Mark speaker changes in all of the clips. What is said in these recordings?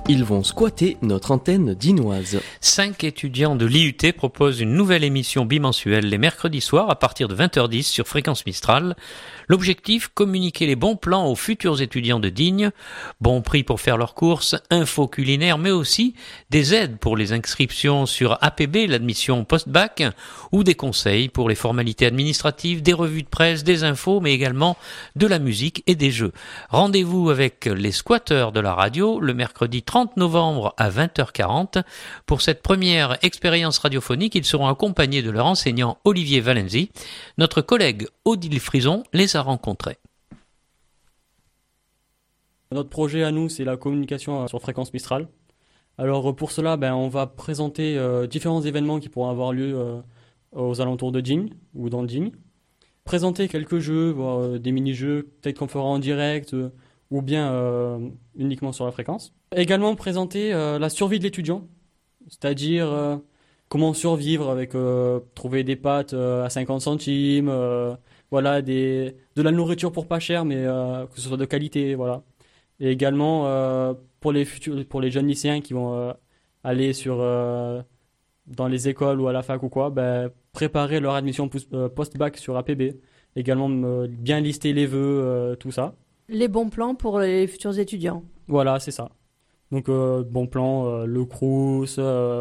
Speaker 1: Ils vont squatter notre antenne dinoise.
Speaker 2: 5 étudiants de l'IUT proposent une nouvelle émission bimensuelle les mercredis soirs à partir de 20h10 sur Fréquence Mistral. L'objectif, communiquer les bons plans aux futurs étudiants de Digne, bons prix pour faire leurs courses, infos culinaires, mais aussi des aides pour les inscriptions sur APB, l'admission post-bac, ou des conseils pour les formalités administratives, des revues de presse, des infos, mais également de la musique et des jeux. Rendez-vous avec les squatteurs de la radio le mercredi 30 novembre à 20h40. Pour cette première expérience radiophonique, ils seront accompagnés de leur enseignant Olivier Valenzi. Notre collègue Odile Frison les a rencontrés.
Speaker 3: Notre projet à nous, c'est la communication sur Fréquence Mistral. Alors pour cela, on va présenter différents événements qui pourront avoir lieu aux alentours de Digne ou dans Digne. Présenter quelques jeux, voire des mini-jeux, peut-être qu'on fera en direct ou bien uniquement sur la fréquence. Également présenter la survie de l'étudiant, c'est-à-dire comment survivre avec trouver des pâtes à 50 centimes, voilà, de la nourriture pour pas cher, mais que ce soit de qualité, voilà. Et également pour les jeunes lycéens qui vont aller dans les écoles ou à la fac ou quoi, préparer leur admission post-bac sur APB. Également bien lister les vœux, tout ça.
Speaker 4: Les bons plans pour les futurs étudiants.
Speaker 3: Voilà, c'est ça. Donc bon plan, le Crous,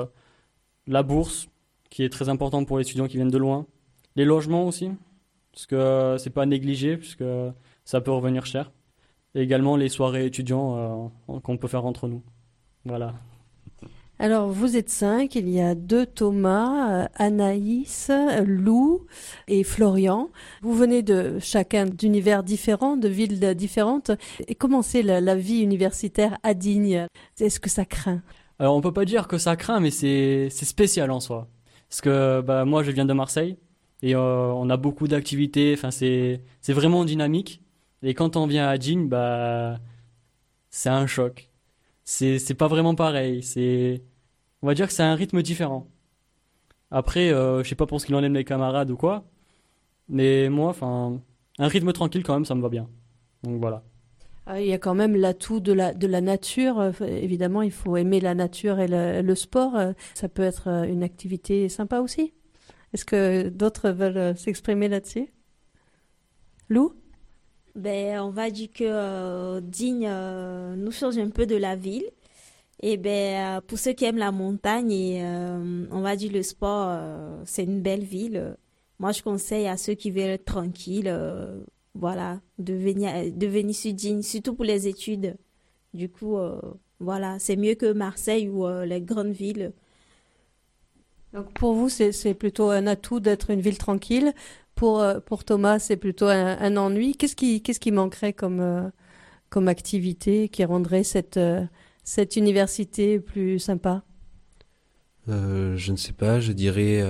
Speaker 3: la bourse, qui est très importante pour les étudiants qui viennent de loin. Les logements aussi, parce que c'est pas négligé, puisque ça peut revenir cher. Et également les soirées étudiants qu'on peut faire entre nous. Voilà.
Speaker 4: Alors, vous êtes 5, il y a 2 Thomas, Anaïs, Lou et Florian. Vous venez de chacun d'univers différents, de villes différentes. Et comment c'est la vie universitaire à Digne ? Est-ce que ça craint ?
Speaker 3: Alors, on peut pas dire que ça craint, mais c'est spécial en soi. Parce que moi, je viens de Marseille et on a beaucoup d'activités. Enfin, c'est vraiment dynamique. Et quand on vient à Digne, c'est un choc. C'est pas vraiment pareil. On va dire que c'est un rythme différent. Après, je sais pas pour ce qu'il en est de mes camarades ou quoi, mais moi, un rythme tranquille quand même, ça me va bien. Donc voilà.
Speaker 4: Il y a quand même l'atout de la nature. Évidemment, il faut aimer la nature et le sport. Ça peut être une activité sympa aussi. Est-ce que d'autres veulent s'exprimer là-dessus ? Lou ?
Speaker 5: On va dire que Digne nous change un peu de la ville. Et pour ceux qui aiment la montagne et on va dire le sport, c'est une belle ville. Moi, je conseille à ceux qui veulent être tranquilles, voilà, de venir sur Digne, surtout pour les études. Du coup, voilà, c'est mieux que Marseille ou les grandes villes.
Speaker 4: Donc pour vous, c'est plutôt un atout d'être une ville tranquille. Pour Thomas, c'est plutôt un ennui. Qu'est-ce qui manquerait comme activité qui rendrait cette université plus sympa ?
Speaker 6: Je ne sais pas, je dirais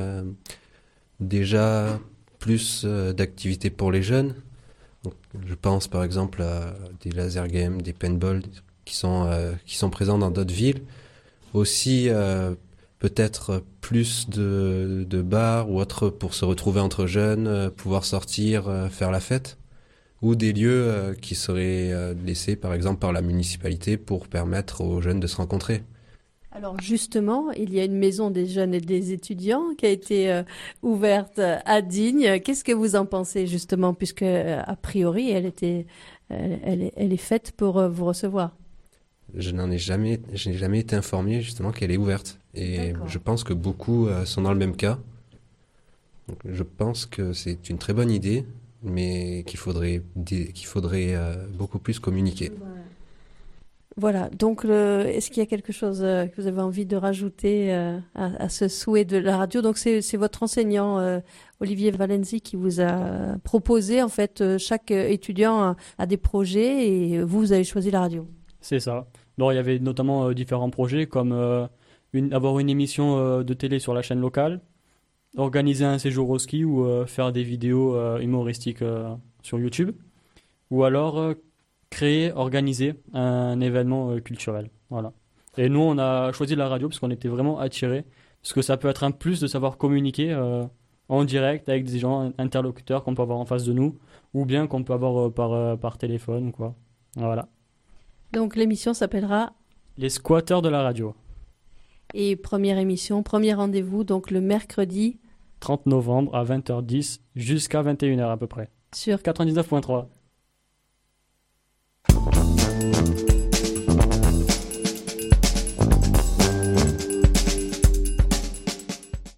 Speaker 6: déjà plus d'activités pour les jeunes. Donc, je pense par exemple à des laser games, des paintball qui sont présents dans d'autres villes. Aussi peut-être plus de bars ou autres pour se retrouver entre jeunes, pouvoir sortir, faire la fête. Ou des lieux qui seraient laissés par exemple par la municipalité pour permettre aux jeunes de se rencontrer.
Speaker 4: Alors justement, il y a une maison des jeunes et des étudiants qui a été ouverte à Digne. Qu'est-ce que vous en pensez justement, puisque a priori elle est faite pour vous recevoir ?
Speaker 6: Je n'ai jamais été informé justement qu'elle est ouverte. Et
Speaker 4: D'accord.
Speaker 6: Je pense que beaucoup sont dans le même cas. Donc, je pense que c'est une très bonne idée, mais qu'il faudrait beaucoup plus communiquer.
Speaker 4: Voilà, donc est-ce qu'il y a quelque chose que vous avez envie de rajouter à ce souhait de la radio ? Donc c'est votre enseignant Olivier Valenzi qui vous a proposé, en fait, chaque étudiant a des projets et vous avez choisi la radio.
Speaker 3: C'est ça. Alors, il y avait notamment différents projets comme avoir une émission de télé sur la chaîne locale, organiser un séjour au ski ou faire des vidéos humoristiques sur YouTube, ou alors organiser un événement culturel. Voilà. Et nous, on a choisi la radio parce qu'on était vraiment attirés, parce que ça peut être un plus de savoir communiquer en direct avec des gens interlocuteurs qu'on peut avoir en face de nous, ou bien qu'on peut avoir par téléphone ou quoi. Voilà.
Speaker 4: Donc l'émission s'appellera
Speaker 3: Les squatteurs de la radio.
Speaker 4: Et première émission, premier rendez-vous, donc le mercredi
Speaker 3: 30 novembre à 20h10 jusqu'à 21h à peu près.
Speaker 4: sur
Speaker 3: 99.3.